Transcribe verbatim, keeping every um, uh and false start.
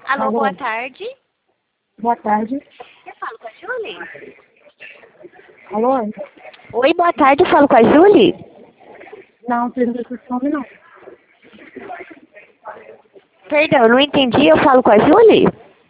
Alô, Alô. boa tarde. Boa tarde. Eu falo com a Julie? Alô? Oi, boa tarde, eu falo com a Julie? Não, não tem esse nome não. Perdão, não entendi, eu falo com a Julie?